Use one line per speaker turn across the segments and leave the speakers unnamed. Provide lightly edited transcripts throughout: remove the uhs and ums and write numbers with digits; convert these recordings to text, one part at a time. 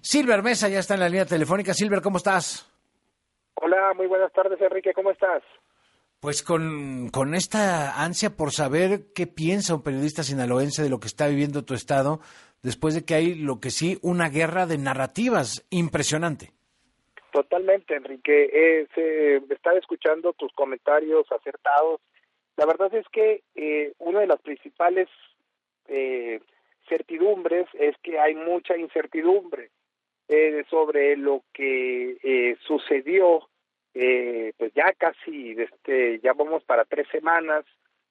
Silver Mesa ya está en la línea telefónica. Silver, ¿cómo estás?
Hola, muy buenas tardes, Enrique, ¿cómo estás?
Pues con esta ansia por saber qué piensa un periodista sinaloense de lo que está viviendo tu estado, después de que hay, lo que sí, una guerra de narrativas impresionante.
Totalmente, Enrique. Estaba escuchando tus comentarios acertados. La verdad es que una de las principales certidumbres es que hay mucha incertidumbre sobre lo que sucedió. Pues ya casi, ya vamos para 3 semanas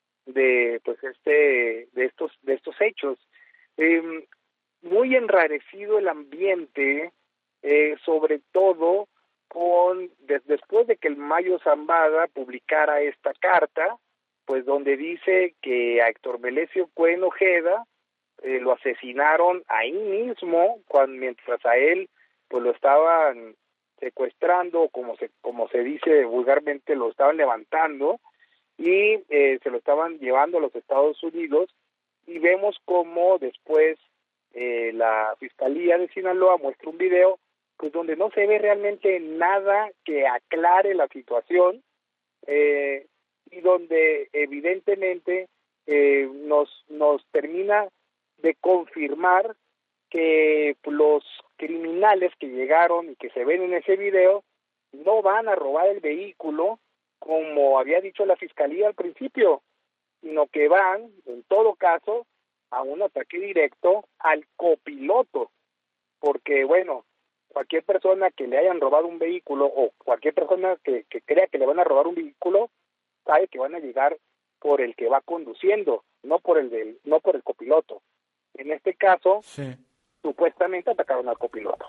de estos hechos. Muy enrarecido el ambiente, sobre todo después de que el Mayo Zambada publicara esta carta, pues donde dice que a Héctor Melesio Cuen Ojeda lo asesinaron ahí mismo, mientras a él pues lo estaban secuestrando, como se dice vulgarmente, lo estaban levantando y se lo estaban llevando a los Estados Unidos, y vemos cómo después la Fiscalía de Sinaloa muestra un video pues donde no se ve realmente nada que aclare la situación, y donde evidentemente nos termina de confirmar que los criminales que llegaron y que se ven en ese video no van a robar el vehículo como había dicho la Fiscalía al principio, sino que van, en todo caso, a un ataque directo al copiloto, porque bueno, cualquier persona que le hayan robado un vehículo o cualquier persona que crea que le van a robar un vehículo sabe que van a llegar por el que va conduciendo, no por el copiloto. En este caso,
Sí.
Supuestamente atacaron al copiloto.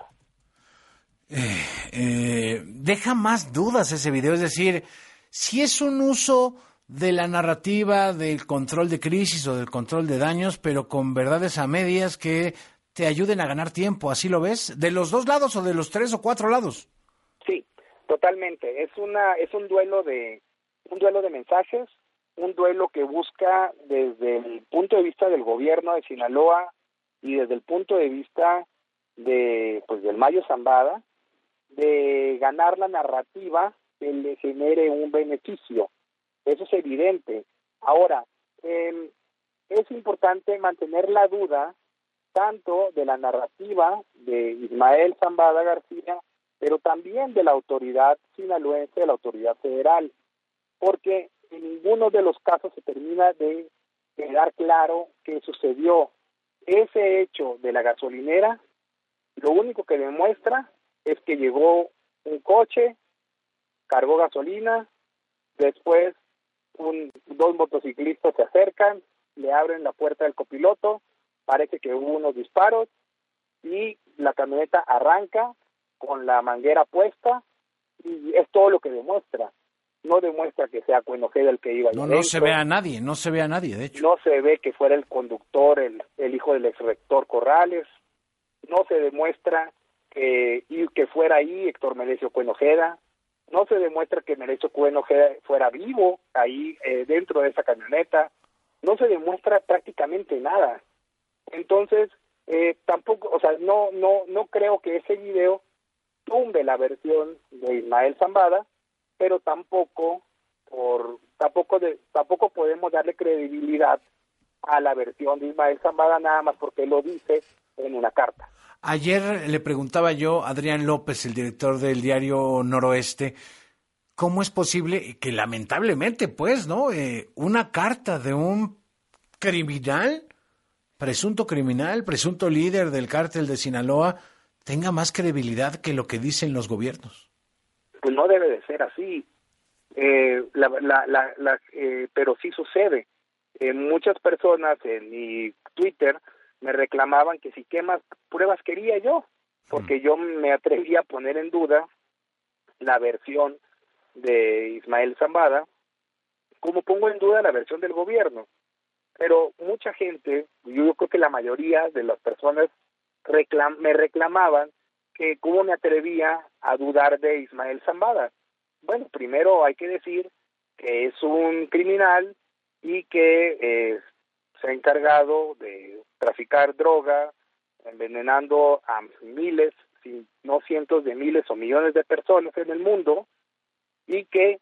Deja más dudas ese video, es decir, si es un uso de la narrativa del control de crisis o del control de daños, pero con verdades a medias que te ayuden a ganar tiempo, ¿así lo ves? ¿De los dos lados o de los 3 o 4 lados?
Sí, totalmente. Es un duelo de mensajes, un duelo que busca desde el punto de vista del gobierno de Sinaloa y desde el punto de vista del Mayo Zambada, de ganar la narrativa que le genere un beneficio. Eso es evidente. Ahora, es importante mantener la duda tanto de la narrativa de Ismael Zambada García, pero también de la autoridad sinaloense, de la autoridad federal, porque en ninguno de los casos se termina de quedar claro qué sucedió. Ese hecho de la gasolinera, lo único que demuestra es que llegó un coche, cargó gasolina, después dos motociclistas se acercan, le abren la puerta del copiloto, parece que hubo unos disparos y la camioneta arranca con la manguera puesta, y es todo lo que demuestra. No demuestra que sea Cuen Ojeda el que iba allá
No se
adentro.
no se ve a nadie, de hecho.
No se ve que fuera el conductor, el hijo del ex rector Corrales. No se demuestra que fuera ahí Héctor Melesio Cuen Ojeda. No se demuestra que Melesio Cuen Ojeda fuera vivo ahí dentro de esa camioneta. No se demuestra prácticamente nada. Entonces, tampoco, o sea, no creo que ese video tumbe la versión de Ismael Zambada, pero tampoco podemos darle credibilidad a la versión de Ismael Zambada nada más porque lo dice en una carta.
Ayer le preguntaba yo a Adrián López, el director del diario Noroeste, ¿cómo es posible que lamentablemente, pues, ¿no? Una carta de un presunto líder del cártel de Sinaloa, tenga más credibilidad que lo que dicen los gobiernos?
Pues no debe de ser así, pero sí sucede. Muchas personas en mi Twitter me reclamaban que si qué más pruebas quería yo, porque yo me atreví a poner en duda la versión de Ismael Zambada, como pongo en duda la versión del gobierno. Pero mucha gente, yo creo que la mayoría de las personas me reclamaban que cómo me atrevía a dudar de Ismael Zambada. Bueno, primero hay que decir que es un criminal y que se ha encargado de traficar droga, envenenando a miles, si no cientos de miles o millones de personas en el mundo, y que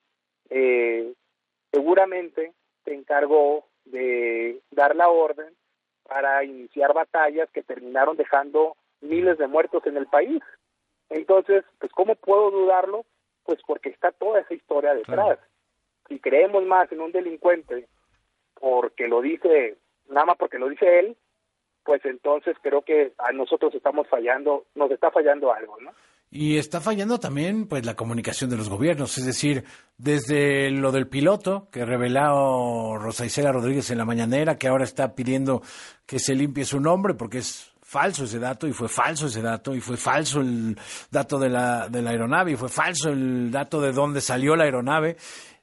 seguramente se encargó de dar la orden para iniciar batallas que terminaron dejando miles de muertos en el país. Entonces, pues ¿cómo puedo dudarlo? Pues porque está toda esa historia detrás. Claro. Si creemos más en un delincuente porque lo dice, nada más porque lo dice él, pues entonces creo que a nosotros nos está fallando algo, ¿no?
Y está fallando también pues la comunicación de los gobiernos, es decir, desde lo del piloto que reveló Rosa Isela Rodríguez en la mañanera, que ahora está pidiendo que se limpie su nombre porque es falso ese dato, y fue falso ese dato, y fue falso el dato de la aeronave, y fue falso el dato de dónde salió la aeronave,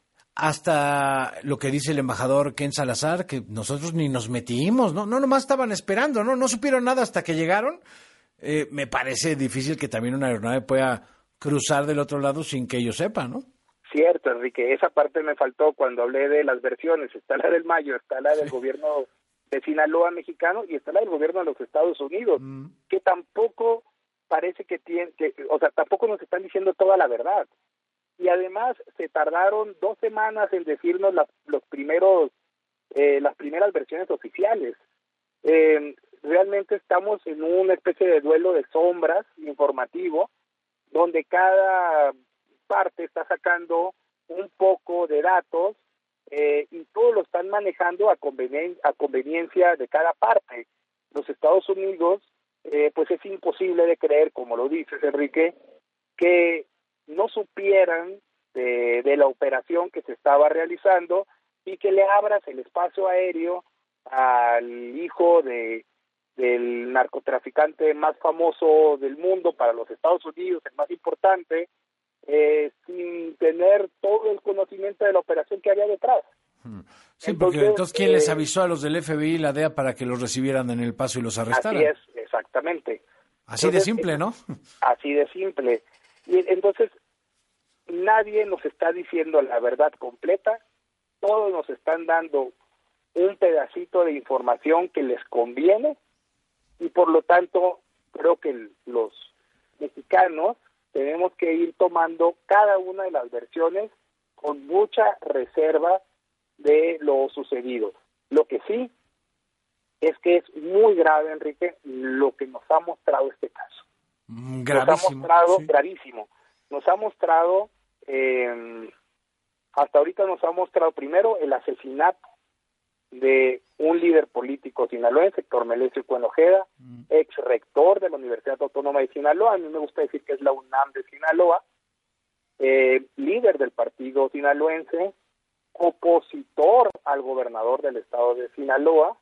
hasta lo que dice el embajador Ken Salazar, que nosotros ni nos metimos, no nomás estaban esperando, no supieron nada hasta que llegaron. Me parece difícil que también una aeronave pueda cruzar del otro lado sin que ellos sepan, ¿no?
Cierto, Enrique, esa parte me faltó cuando hablé de las versiones. Está la del Mayo, está la del gobierno de Sinaloa mexicano y está la del gobierno de los Estados Unidos, que tampoco parece tampoco nos están diciendo toda la verdad. Y además se tardaron 2 semanas en decirnos las primeras versiones oficiales. Realmente estamos en una especie de duelo de sombras informativo, donde cada parte está sacando un poco de datos y todos lo están manejando a conveniencia de cada parte. Los Estados Unidos, pues es imposible de creer, como lo dices, Enrique, que no supieran de la operación que se estaba realizando y que le abras el espacio aéreo al hijo del narcotraficante más famoso del mundo para los Estados Unidos, el más importante, sin tener todo el conocimiento de la operación que había detrás.
Sí, porque entonces ¿quién les avisó a los del FBI y la DEA para que los recibieran en El Paso y los arrestaran?
Así es, exactamente.
Así entonces, de simple, ¿no?
Así de simple. Y entonces nadie nos está diciendo la verdad completa, todos nos están dando un pedacito de información que les conviene, y por lo tanto creo que los mexicanos tenemos que ir tomando cada una de las versiones con mucha reserva de lo sucedido. Lo que sí es que es muy grave, Enrique, lo que nos ha mostrado este caso.
Gravísimo.
Gravísimo. Nos ha mostrado, hasta ahorita nos ha mostrado primero el asesinato de un líder político sinaloense, Héctor Melesio Cuen Ojeda, ex rector de la Universidad Autónoma de Sinaloa, a mí me gusta decir que es la UNAM de Sinaloa, líder del partido sinaloense, opositor al gobernador del estado de Sinaloa,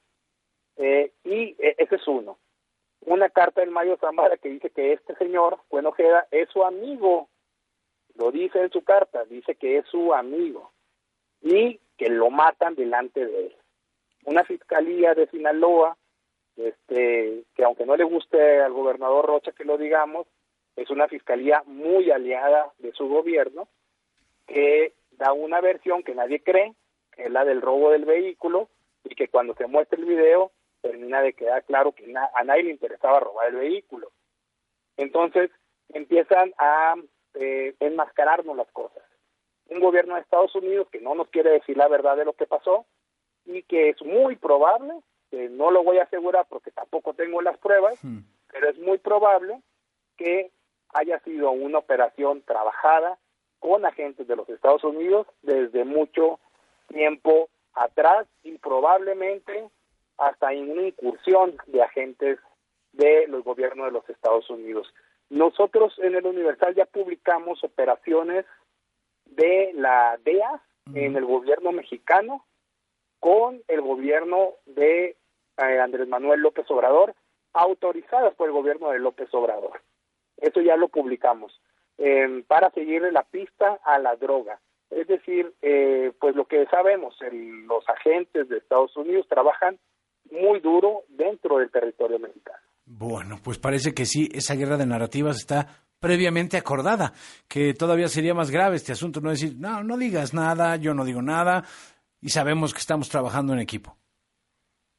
y ese es uno. Una carta del Mayo Zambada que dice que este señor, Cuen Ojeda, es su amigo, lo dice en su carta, dice que es su amigo, y que lo matan delante de él. Una fiscalía de Sinaloa, que aunque no le guste al gobernador Rocha que lo digamos, es una fiscalía muy aliada de su gobierno, que da una versión que nadie cree, que es la del robo del vehículo, y que cuando se muestra el video termina de quedar claro que a nadie le interesaba robar el vehículo. Entonces empiezan a enmascararnos las cosas. Un gobierno de Estados Unidos que no nos quiere decir la verdad de lo que pasó, y que es muy probable, que no lo voy a asegurar porque tampoco tengo las pruebas, pero es muy probable que haya sido una operación trabajada con agentes de los Estados Unidos desde mucho tiempo atrás, y probablemente hasta en una incursión de agentes de los gobiernos de los Estados Unidos. Nosotros en el Universal ya publicamos operaciones de la DEA en el gobierno mexicano con el gobierno de Andrés Manuel López Obrador, autorizadas por el gobierno de López Obrador. Eso ya lo publicamos, para seguirle la pista a la droga. Es decir, pues lo que sabemos, los agentes de Estados Unidos trabajan muy duro dentro del territorio mexicano.
Bueno, pues parece que sí, esa guerra de narrativas está previamente acordada, que todavía sería más grave este asunto, no decir, no digas nada, yo no digo nada, y sabemos que estamos trabajando en equipo.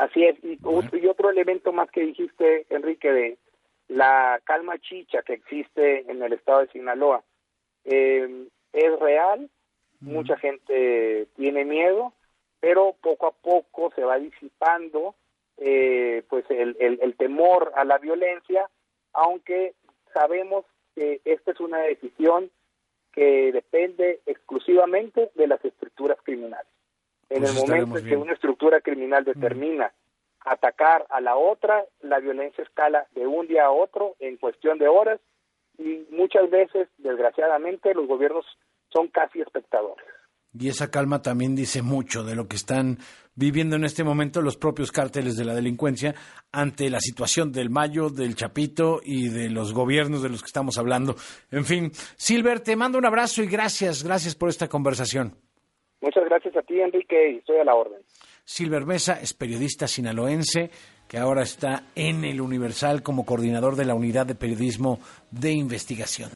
Así es, y otro elemento más que dijiste, Enrique, de la calma chicha que existe en el estado de Sinaloa, es real, mucha gente tiene miedo, pero poco a poco se va disipando pues el temor a la violencia, aunque sabemos que esta es una decisión que depende exclusivamente de las estructuras criminales. En el momento en que una estructura criminal determina atacar a la otra, la violencia escala de un día a otro en cuestión de horas, y muchas veces, desgraciadamente, los gobiernos son casi espectadores.
Y esa calma también dice mucho de lo que están viviendo en este momento los propios cárteles de la delincuencia ante la situación del Mayo, del Chapito y de los gobiernos de los que estamos hablando. En fin, Silver, te mando un abrazo y gracias por esta conversación.
Muchas gracias a ti, Enrique, y estoy a la orden.
Silver Mesa es periodista sinaloense que ahora está en El Universal como coordinador de la Unidad de Periodismo de Investigación.